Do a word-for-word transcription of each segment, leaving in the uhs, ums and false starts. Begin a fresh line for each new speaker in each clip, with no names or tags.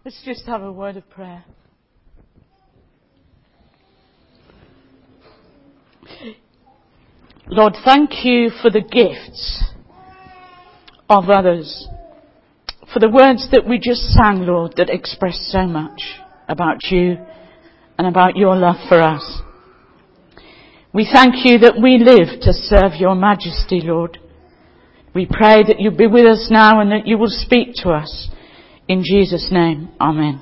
Let's just have a word of prayer. Lord, thank you for the gifts of others. For the words that we just sang, Lord, that express so much about you and about your love for us. We thank you that we live to serve your majesty, Lord. We pray that you'll be with us now and that you will speak to us. In Jesus' name, amen.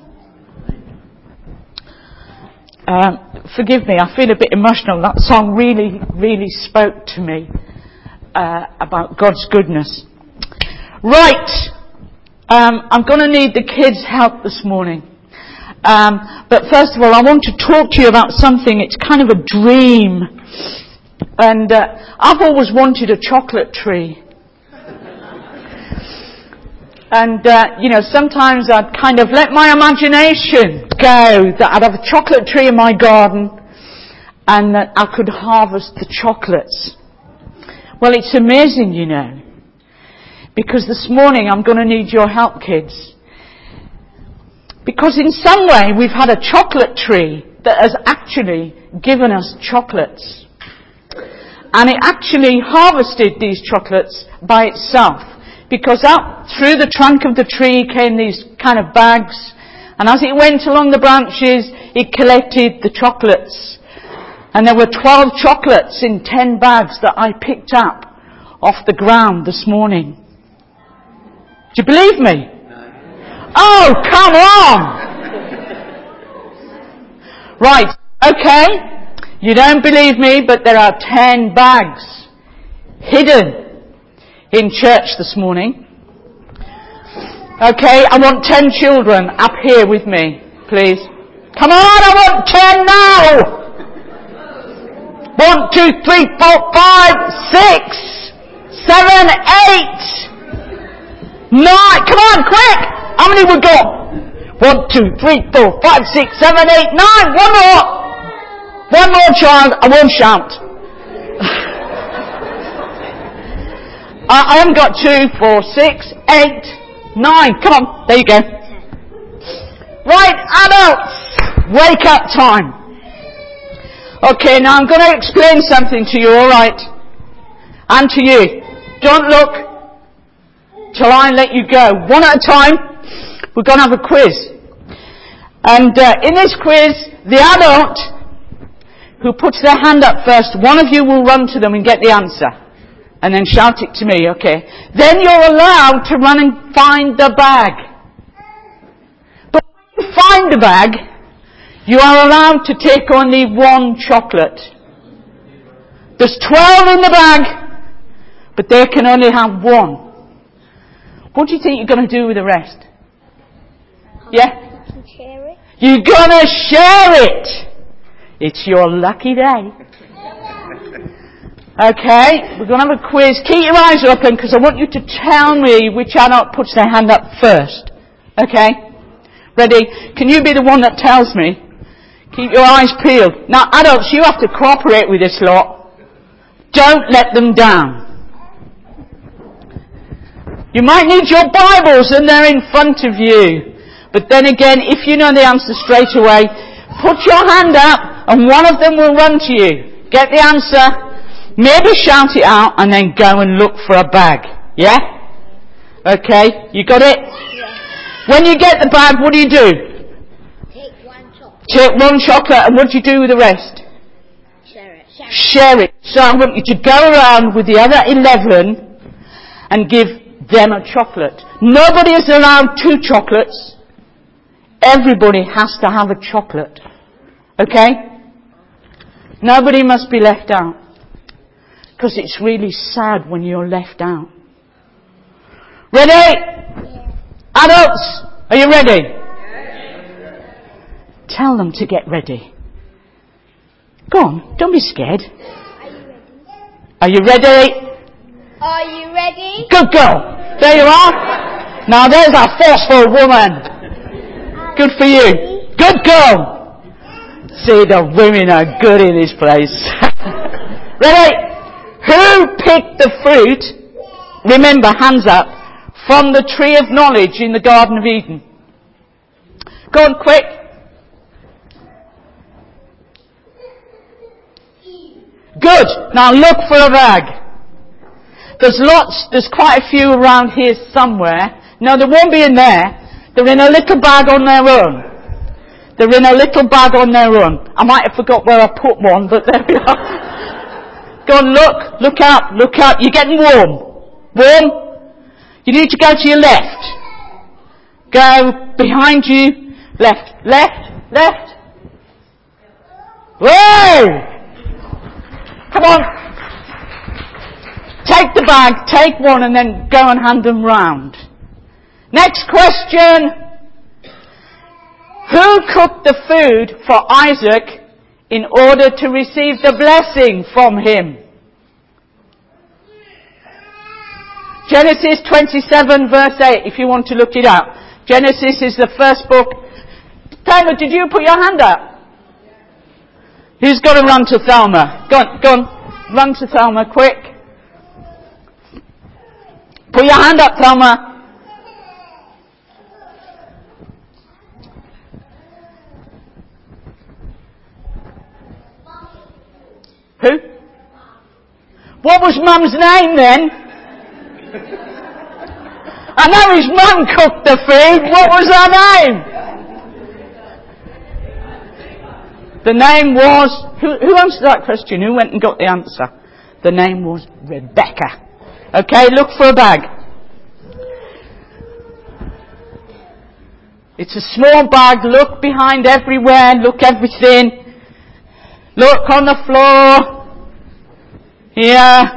Um, forgive me, I feel a bit emotional. That song really, really spoke to me uh, about God's goodness. Right, um, I'm going to need the kids' help this morning. Um, but first of all, I want to talk to you about something. It's kind of a dream. And uh, I've always wanted a chocolate tree. And, uh, you know, sometimes I'd kind of let my imagination go that I'd have a chocolate tree in my garden and that I could harvest the chocolates. Well, it's amazing, you know, because this morning I'm going to need your help, kids. Because in some way we've had a chocolate tree that has actually given us chocolates. And it actually harvested these chocolates by itself. Because up through the trunk of the tree came these kind of bags. And as it went along the branches, it collected the chocolates. And there were twelve chocolates in ten bags that I picked up off the ground this morning. Do you believe me? Oh, come on! Right, okay. You don't believe me, but there are ten bags hidden in church this morning. Okay, I want ten children up here with me, please. Come on, I want ten now! One, two, three, four, five, six, seven, eight, nine. Come on, quick! How many we got? One, two, three, four, five, six, seven, eight, nine. One more! One more child, I won't shout. I haven't got two, four, six, eight, nine. Come on, there you go. Right, adults, wake up time. Okay, now I'm going to explain something to you, alright? And to you. Don't look till I let you go. One at a time, we're going to have a quiz. And uh, in this quiz, the adult who puts their hand up first, one of you will run to them and get the answer. And then shout it to me, okay? Then you're allowed to run and find the bag. But when you find the bag, you are allowed to take only one chocolate. There's twelve in the bag, but they can only have one. What do you think you're going to do with the rest? Yeah?
Share it.
You're going to share it. It's your lucky day. Okay, we're going to have a quiz. Keep your eyes open because I want you to tell me which adult puts their hand up first. Okay? Ready? Can you be the one that tells me? Keep your eyes peeled. Now, adults, you have to cooperate with this lot. Don't let them down. You might need your Bibles and they're in front of you. But then again, if you know the answer straight away, put your hand up and one of them will run to you. Get the answer. Maybe shout it out and then go and look for a bag. Yeah? Okay, you got it?
Yeah.
When you get the bag, what do you do?
Take one chocolate.
Take one chocolate and what do you do with the rest?
Share it. Share it.
Share it. So I want you to go around with the other eleven and give them a chocolate. Nobody is allowed two chocolates. Everybody has to have a chocolate. Okay? Nobody must be left out. Because it's really sad when you're left out. Ready?
Yeah.
Adults, are you ready? Yeah. Tell them to get ready. Go on, don't be scared.
Are you ready?
Are you ready?
Are you ready?
Good girl. There you are. Now there's a forceful woman. Good for you. Good girl. See, the women are good in this place. Ready? Who picked the fruit, remember, hands up, from the tree of knowledge in the Garden of Eden? Go on, quick. Good. Now look for a bag. There's lots, there's quite a few around here somewhere. No, there won't be in there. They're in a little bag on their own. They're in a little bag on their own. I might have forgot where I put one, but there we are. Go on, look. Look out. Look out. You're getting warm. Warm? You need to go to your left. Go behind you. Left. Left. Left. Whoa! Come on. Take the bag, take one, and then go and hand them round. Next question. Who cooked the food for Isaac in order to receive the blessing from him? Genesis twenty-seven verse eight, if you want to look it up. Genesis is the first book. Taylor, did you put your hand up? Who's got to run to Thelma? Go on, go on. Run to Thelma, quick. Put your hand up, Thelma. Who? What was Mum's name then? I know his mum cooked the food. What was her name? The name was... Who, who answered that question? Who went and got the answer? The name was Rebecca. Okay, look for a bag. It's a small bag. Look behind everywhere. Look everything. Look on the floor. Here.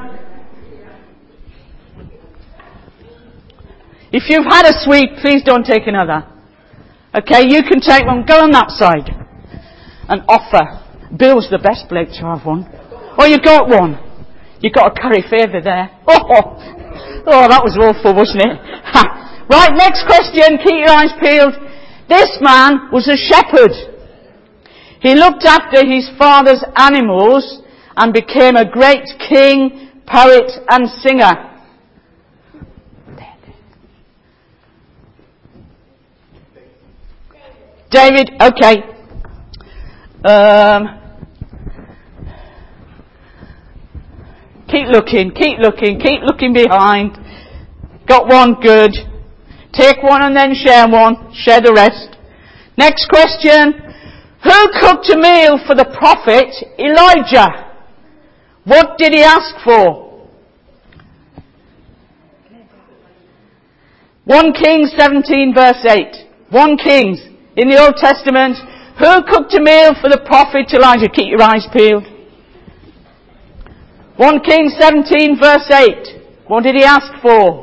If you've had a sweet, please don't take another. Okay, you can take one. Go on that side. And offer. Bill's the best bloke to have one. Oh, you got one. You got a curry favour there. Oh, oh, that was awful, wasn't it? Ha. Right, next question. Keep your eyes peeled. This man was a shepherd. He looked after his father's animals and became a great king, poet and singer. David, okay. Um, keep looking, keep looking, keep looking behind. Got one, good. Take one and then share one. Share the rest. Next question. Who cooked a meal for the prophet Elijah? What did he ask for? First Kings seventeen verse eight. First Kings in the Old Testament. Who cooked a meal for the prophet Elijah? Keep your eyes peeled. First Kings seventeen verse eight. What did he ask for?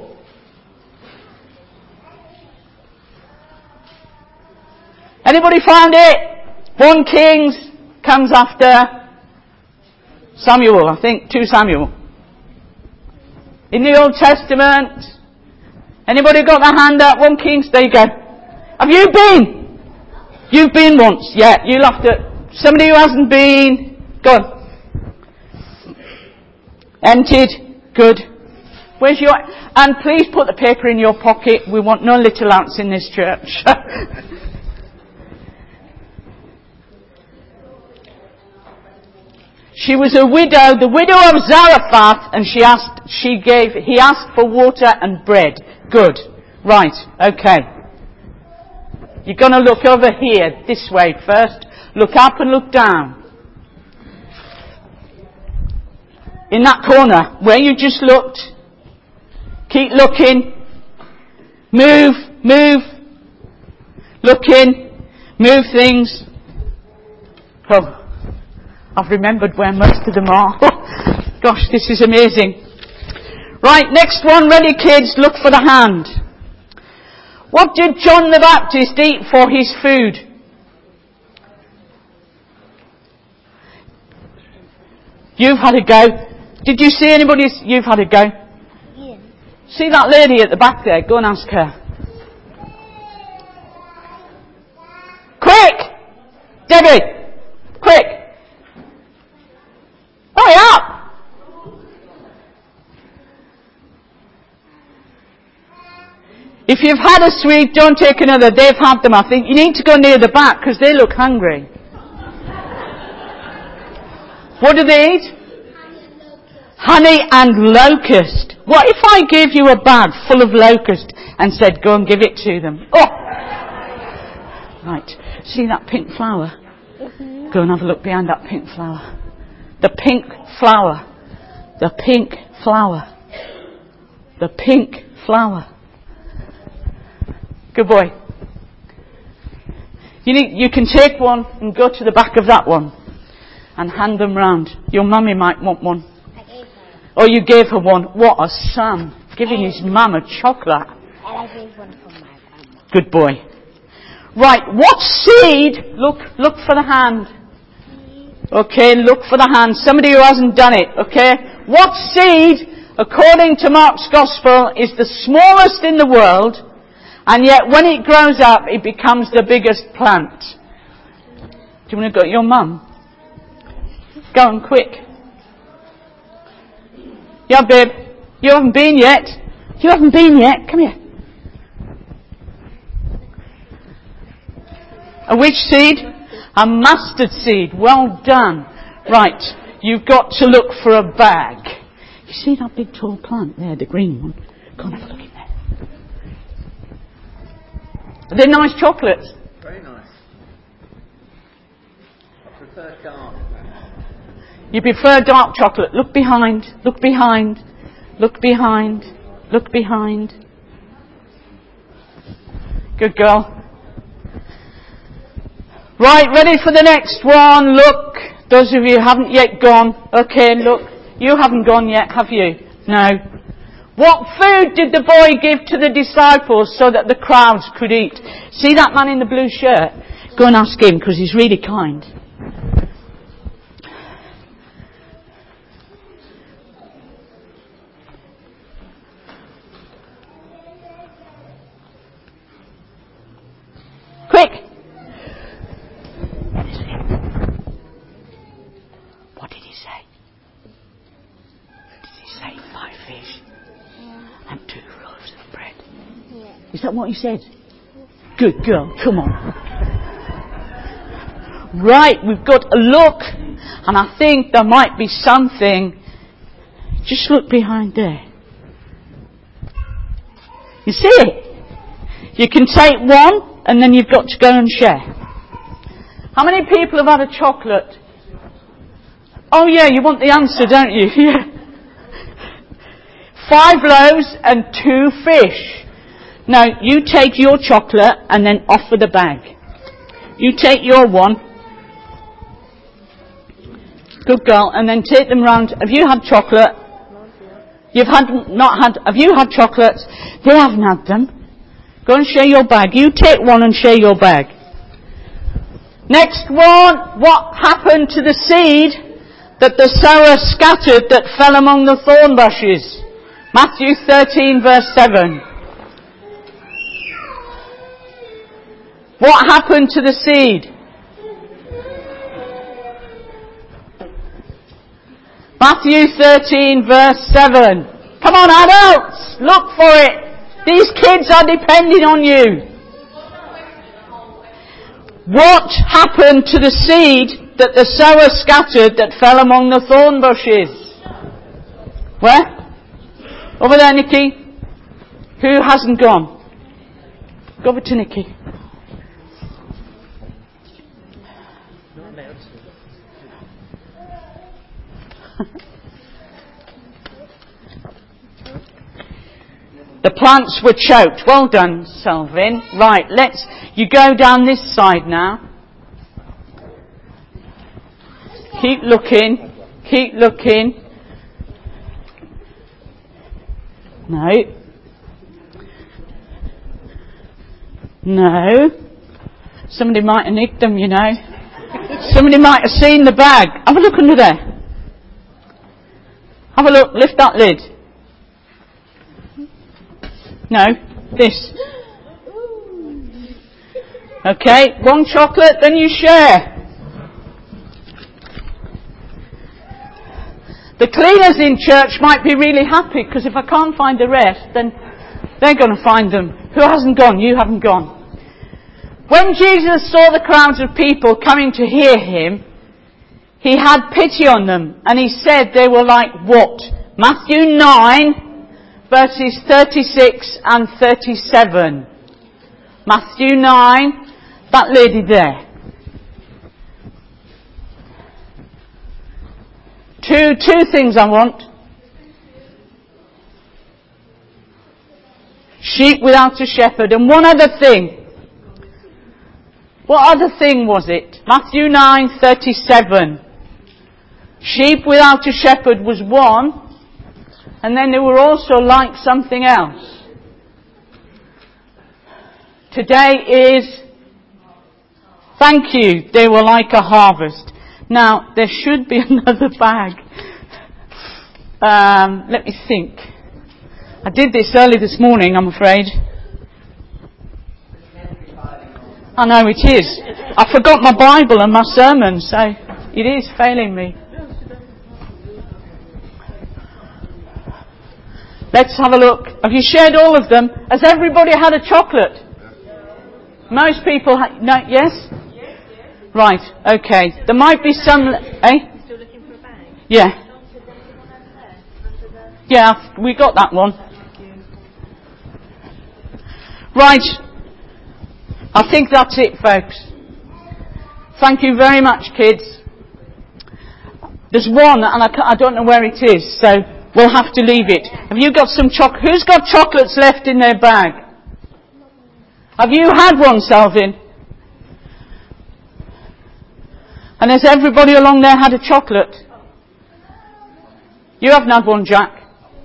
Anybody found it? First Kings comes after Samuel, I think, two Samuel. In the Old Testament. Anybody got their hand up? First Kings, there you go. Have you been? You've been once, yeah. You laughed at somebody who hasn't been. Go on. Emptied. Good. Where's your... And please put the paper in your pocket. We want no little ants in this church. She was a widow, the widow of Zarephath, and she asked, she gave, he asked for water and bread. Good. Right. Okay. You're going to look over here, this way first. Look up and look down. In that corner, where you just looked. Keep looking. Move, move. Looking. Move things. Oh. I've remembered where most of them are. Gosh, this is amazing. Right, next one. Ready, kids? Look for the hand. What did John the Baptist eat for his food? You've had a go. Did you see anybody? You've had a go. Yeah. See that lady at the back there? Go and ask her. Quick! Debbie! Quick! Hurry up! If you've had a sweet, don't take another. They've had them, I think. You need to go near the back because they look hungry. What do they eat? Honey and locust. What if I gave you a bag full of locust and said, go and give it to them? Oh! Right. See that pink flower? Mm-hmm. Go and have a look behind that pink flower. The pink flower. The pink flower. The pink flower. Good boy. You need, you can take one and go to the back of that one and hand them round. Your mummy might want one.
I gave her.
Oh, you gave her one. What a son. Giving his mum a chocolate.
And I gave one for my grandma.
Good boy. Right, what seed? Look, look for the hand. Okay, look for the hand. Somebody who hasn't done it, okay? What seed, according to Mark's Gospel, is the smallest in the world, and yet when it grows up, it becomes the biggest plant? Do you want to go? Your mum? Go on, quick. Yeah, babe. You haven't been yet. You haven't been yet. Come here. A which seed? A mustard seed. Well done. Right. You've got to look for a bag. You see that big tall plant there, the green one? Go and have a look in there. Are they nice chocolates?
Very nice. I prefer dark.
You prefer dark chocolate. Look behind. Look behind. Look behind. Look behind. Good girl. Right, ready for the next one. Look. Those of you who haven't yet gone. Okay, look. You haven't gone yet, have you? No. What food did the boy give to the disciples so that the crowds could eat? See that man in the blue shirt? Go and ask him because he's really kind. Quick! What did he say? Did he say five fish? And two loaves of bread.
Yeah.
Is that what he said? Good girl, come on. Right, we've got a look, and I think there might be something. Just look behind there. You see it? You can take one, and then you've got to go and share. How many people have had a chocolate? Oh yeah, you want the answer, don't you? Yeah. Five loaves and two fish. Now, you take your chocolate and then offer the bag. You take your one. Good girl. And then take them round. Have you had chocolate? You've had, not had, have you had chocolates? They haven't had them. Go and share your bag. You take one and share your bag. Next one. What happened to the seed that the sower scattered that fell among the thorn bushes? Matthew thirteen verse seven. What happened to the seed? Matthew thirteen verse seven. Come on adults, look for it. These kids are depending on you. What happened to the seed that the sower scattered that fell among the thorn bushes? Where? Over there, Nikki. Who hasn't gone? Go over to Nikki. The plants were choked. Well done, Selvin. Right, let's, you go down this side now. Keep looking. Keep looking. No. No. Somebody might have nicked them, you know. Somebody might have seen the bag. Have a look under there. Have a look. Lift that lid. No. This. Okay. One chocolate, then you share. The cleaners in church might be really happy because if I can't find the rest, then they're going to find them. Who hasn't gone? You haven't gone. When Jesus saw the crowds of people coming to hear him, he had pity on them, and he said they were like what? Matthew nine, verses thirty-six and thirty-seven. Matthew nine, that lady there. Two, two things I want. Sheep without a shepherd. And one other thing. What other thing was it? Matthew nine thirty-seven. Sheep without a shepherd was one. And then they were also like something else. Today is, thank you, they were like a harvest. Now, there should be another bag. Um, let me think. I did this early this morning, I'm afraid. I know it is. I forgot my Bible and my sermon, so it is failing me. Let's have a look. Have you shared all of them? Has everybody had a chocolate? Most people ha- no, yes? Right, okay. There might be some, eh?
Still looking for a bag?
Yeah. Yeah, we got that one. Right. I think that's it, folks. Thank you very much, kids. There's one, and I, ca- I don't know where it is, so we'll have to leave it. Have you got some choc? Who's got chocolates left in their bag? Have you had one, Selvin? And has everybody along there had a chocolate? You haven't had one, Jack.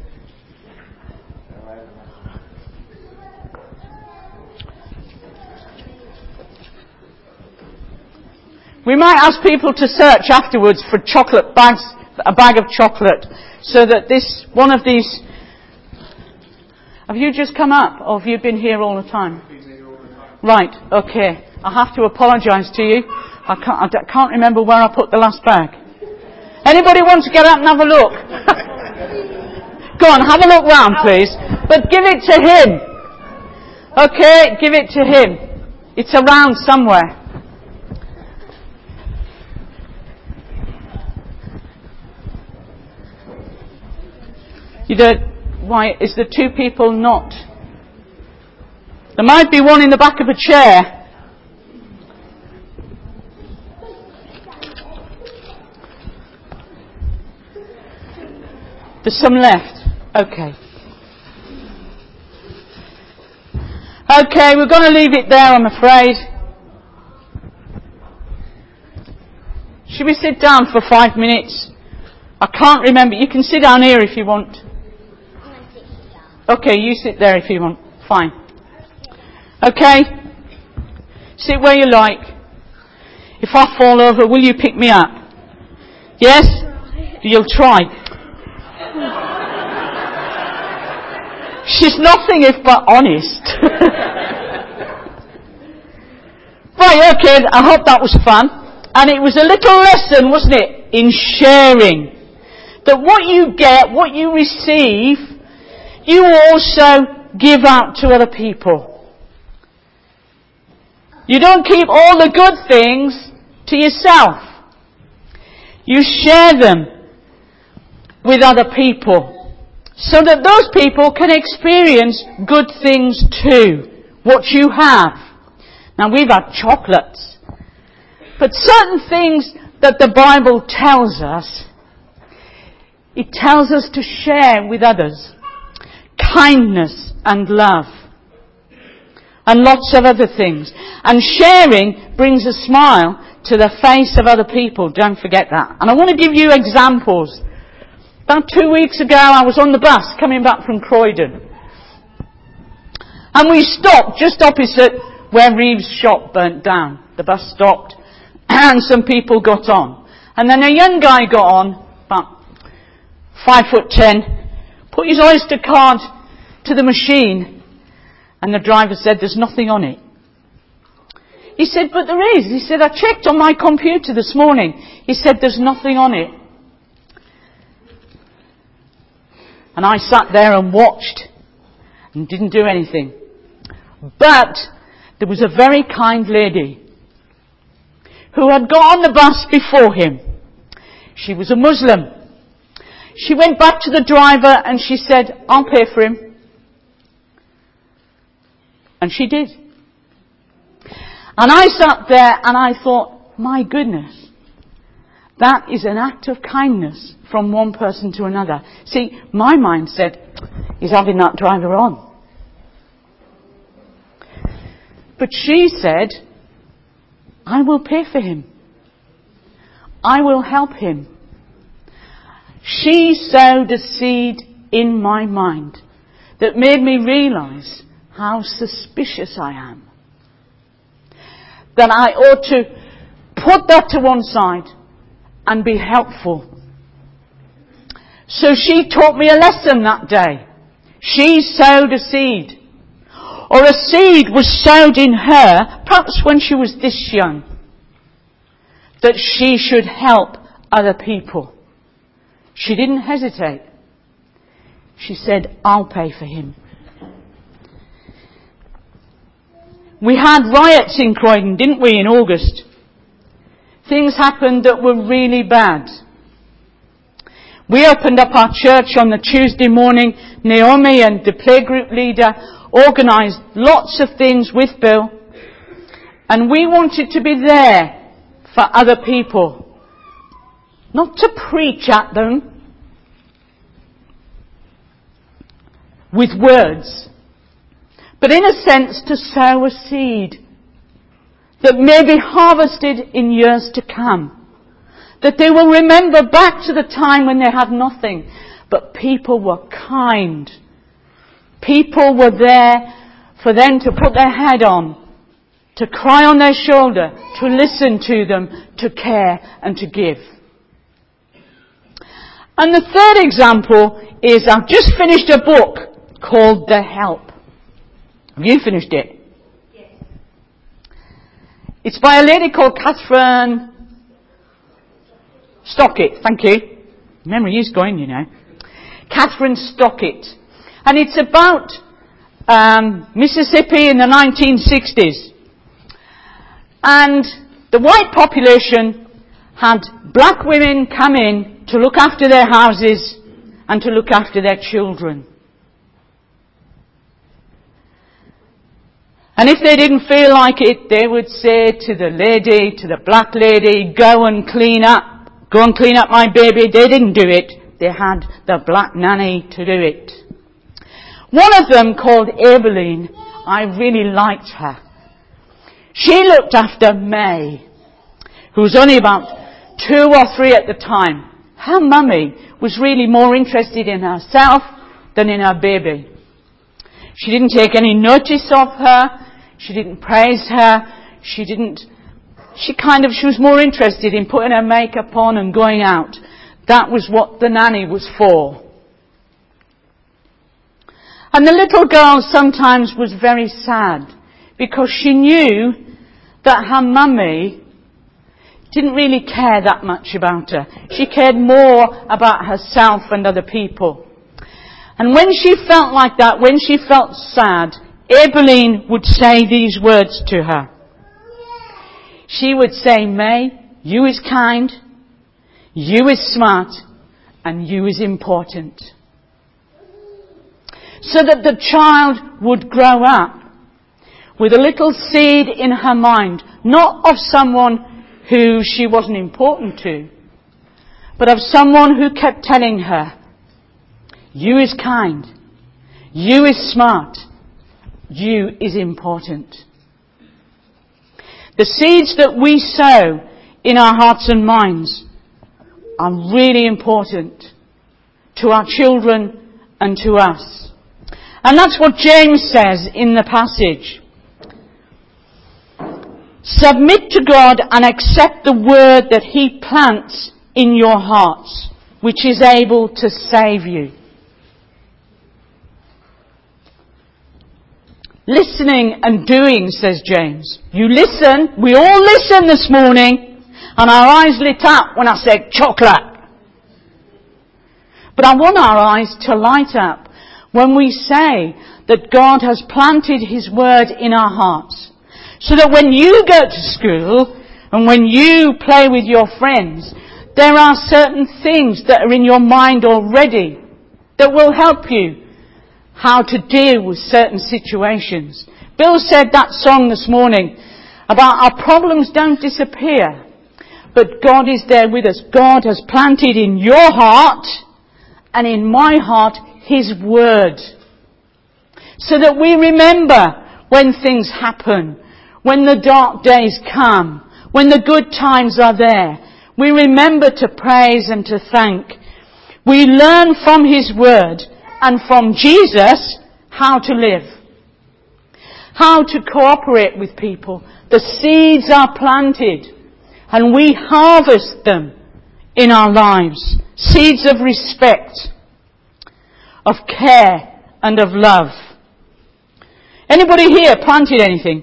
We might ask people to search afterwards for chocolate bags, a bag of chocolate, so that this, one of these... Have you just come up, or have you been here all the time? Right, okay. I have to apologise to you. I can't, I d- can't remember where I put the last bag. Anybody want to get up and have a look? Go on, have a look round, please. But give it to him. Okay, give it to him. It's around somewhere. You don't, why, is the two people not? There might be one in the back of a chair. There's some left. Okay. Okay, we're going to leave it there, I'm afraid. Should we sit down for five minutes? I can't remember. You can sit down here if you want. Okay, you sit there if you want. Fine. Okay? Sit where you like. If I fall over, will you pick me up? Yes? You'll try. She's nothing if but honest. Right, okay, I hope that was fun. And it was a little lesson, wasn't it, in sharing. That what you get, what you receive, you also give out to other people. You don't keep all the good things to yourself. You share them with other people, so that those people can experience good things too, what you have. Now, we've had chocolates, but certain things that the Bible tells us, it tells us to share with others. Kindness and love. And lots of other things. And sharing brings a smile to the face of other people. Don't forget that. And I want to give you examples. About two weeks ago, I was on the bus coming back from Croydon. And we stopped just opposite where Reeves' shop burnt down. The bus stopped and some people got on. And then a young guy got on, about five foot ten, put his Oyster card to the machine, and the driver said, "There's nothing on it." He said, "But there is." He said, "I checked on my computer this morning." He said, "There's nothing on it." And I sat there and watched and didn't do anything. But there was a very kind lady who had got on the bus before him. She was a Muslim. She went back to the driver and she said, I'll pay for him. And she did. And I sat there and I thought, my goodness, that is an act of kindness from one person to another. See, my mind said, he's having that driver on. But she said, I will pay for him. I will help him. She sowed a seed in my mind that made me realise how suspicious I am. That I ought to put that to one side and be helpful. So she taught me a lesson that day. She sowed a seed. Or a seed was sowed in her, perhaps when she was this young, that she should help other people. She didn't hesitate. She said, I'll pay for him. We had riots in Croydon, didn't we, in August? Things happened that were really bad. We opened up our church on the Tuesday morning. Naomi and the playgroup leader organised lots of things with Bill. And we wanted to be there for other people. Not to preach at them with words, but in a sense to sow a seed that may be harvested in years to come. That they will remember back to the time when they had nothing, but people were kind. People were there for them to put their head on, to cry on their shoulder, to listen to them, to care and to give. And the third example is, I've just finished a book called The Help. Have you finished it? Yes. It's by a lady called Catherine Stockett. Thank you. Memory is going, you know. Catherine Stockett. And it's about um, Mississippi in the nineteen sixties. And the white population had black women come in to look after their houses and to look after their children. And if they didn't feel like it, they would say to the lady, to the black lady, go and clean up. Go and clean up my baby. They didn't do it. They had the black nanny to do it. One of them, called Aibileen, I really liked her. She looked after May, who was only about two or three at the time. Her mummy was really more interested in herself than in her baby. She didn't take any notice of her. She didn't praise her. She didn't, she kind of, she was more interested in putting her makeup on and going out. That was what the nanny was for. And the little girl sometimes was very sad because she knew that her mummy didn't really care that much about her. She cared more about herself and other people. And when she felt like that, when she felt sad, Aibileen would say these words to her. She would say, May, you is kind, you is smart, and you is important. So that the child would grow up with a little seed in her mind, not of someone who she wasn't important to, but of someone who kept telling her, you is kind, you is smart, you is important. The seeds that we sow in our hearts and minds are really important to our children and to us. And that's what James says in the passage. Submit to God and accept the word that He plants in your hearts, which is able to save you. Listening and doing, says James. You listen. We all listen this morning, and our eyes lit up when I said chocolate. But I want our eyes to light up when we say that God has planted His word in our hearts, so that when you go to school and when you play with your friends, there are certain things that are in your mind already that will help you how to deal with certain situations. Bill said that song this morning about our problems don't disappear, but God is there with us. God has planted in your heart and in my heart His word, so that we remember when things happen, when the dark days come, when the good times are there. We remember to praise and to thank. We learn from His word and from Jesus how to live, how to cooperate with people. The seeds are planted and we harvest them in our lives. Seeds of respect, of care and of love. Anybody here planted anything?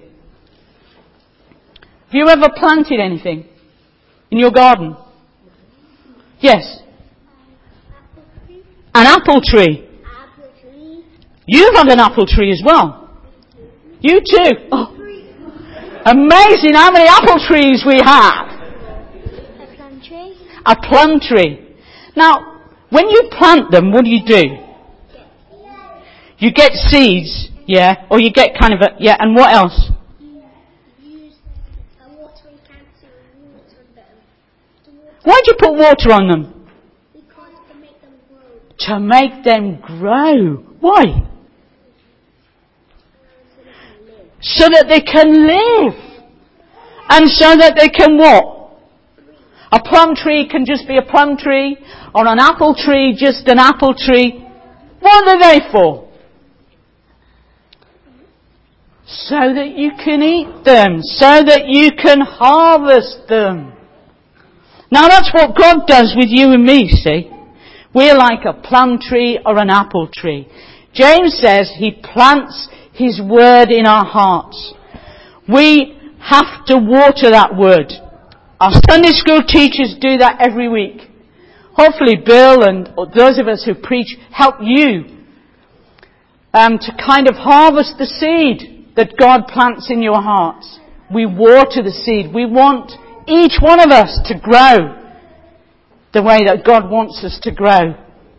Have you ever planted anything in your garden? Yes. An apple tree. You've had an apple tree as well. You too. Oh. Amazing how many apple trees we have.
A plum tree.
A plum tree. Now, when you plant them, what do you do? You get seeds, yeah, or you get kind of a, yeah, and what else? Why do you put water on them?
Because to make them grow.
To make them grow. Why? So that they can live. And so that they can what? A plum tree can just be a plum tree, or an apple tree just an apple tree. What are they for? So that you can eat them. So that you can harvest them. Now that's what God does with you and me, see? We're like a plum tree or an apple tree. James says He plants His word in our hearts. We have to water that word. Our Sunday school teachers do that every week. Hopefully Bill and those of us who preach help you um, to kind of harvest the seed that God plants in your hearts. We water the seed. We want each one of us to grow the way that God wants us to grow.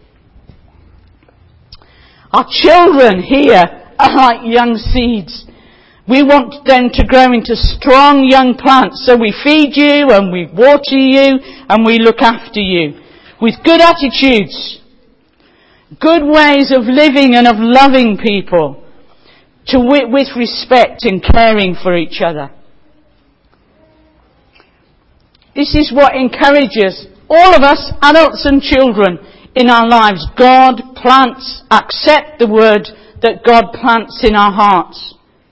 Our children here are like young seeds. We want them to grow into strong young plants. So we feed you and we water you and we look after you with good attitudes, good ways of living and of loving people, to with respect and caring for each other. This is what encourages all of us, adults and children, in our lives. God plants, accept the word that God plants in our hearts.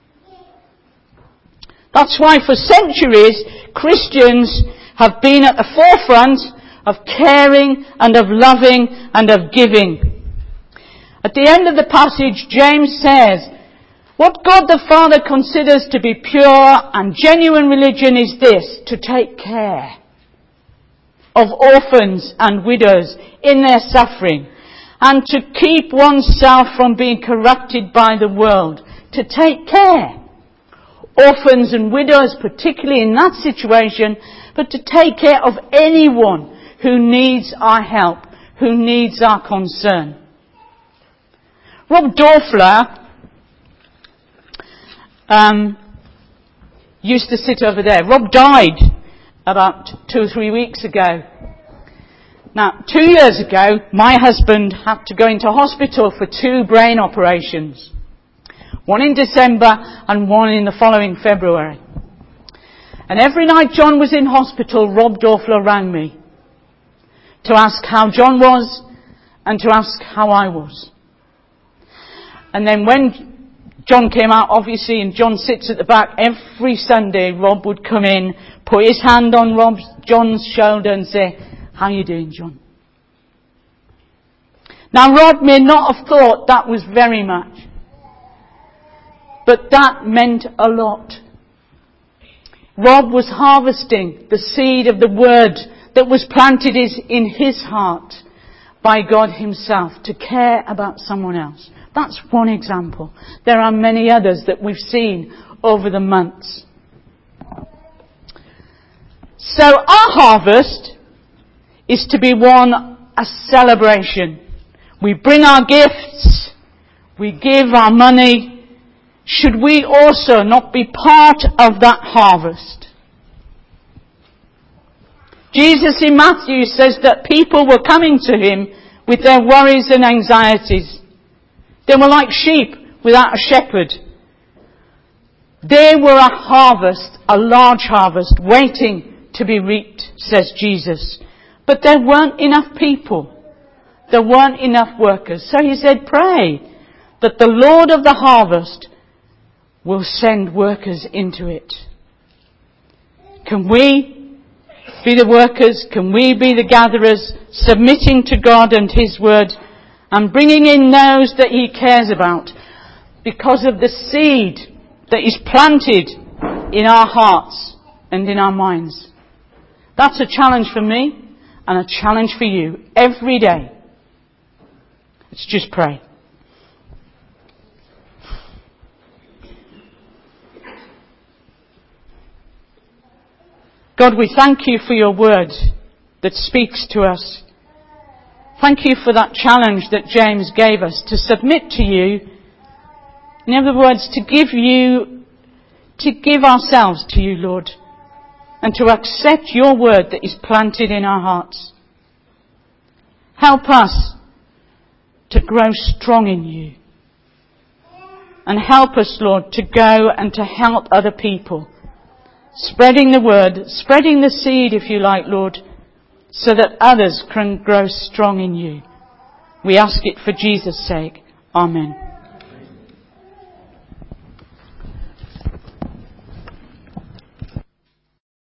That's why for centuries, Christians have been at the forefront of caring and of loving and of giving. At the end of the passage, James says, what God the Father considers to be pure and genuine religion is this, to take care of orphans and widows in their suffering, and to keep oneself from being corrupted by the world. To take care. Orphans and widows, particularly in that situation, but to take care of anyone who needs our help, who needs our concern. Rob Dorfler um, used to sit over there. Rob died about two or three weeks ago. Now, two years ago, my husband had to go into hospital for two brain operations. One in December and one in the following February. And every night John was in hospital, Rob Dorfler rang me to ask how John was and to ask how I was. And then when John came out, obviously, and John sits at the back, every Sunday Rob would come in, put his hand on Rob's, John's shoulder and say, how are you doing, John? Now Rob may not have thought that was very much, but that meant a lot. Rob was harvesting the seed of the word that was planted in his heart by God himself to care about someone else. That's one example. There are many others that we've seen over the months. So our harvest is to be one, a celebration. We bring our gifts, we give our money. Should we also not be part of that harvest? Jesus in Matthew says that people were coming to him with their worries and anxieties. They were like sheep without a shepherd. They were a harvest, a large harvest, waiting to be reaped, says Jesus. But there weren't enough people. There weren't enough workers. So he said, pray that the Lord of the harvest will send workers into it. Can we be the workers? Can we be the gatherers, submitting to God and his word and bringing in those that he cares about because of the seed that is planted in our hearts and in our minds? That's a challenge for me and a challenge for you every day. Let's just pray. God, we thank you for your word that speaks to us. Thank you for that challenge that James gave us to submit to you. In other words, to give you, to give ourselves to you, Lord, and to accept your word that is planted in our hearts. Help us to grow strong in you. And help us, Lord, to go and to help other people. Spreading the word, spreading the seed, if you like, Lord, so that others can grow strong in you. We ask it for Jesus' sake. Amen.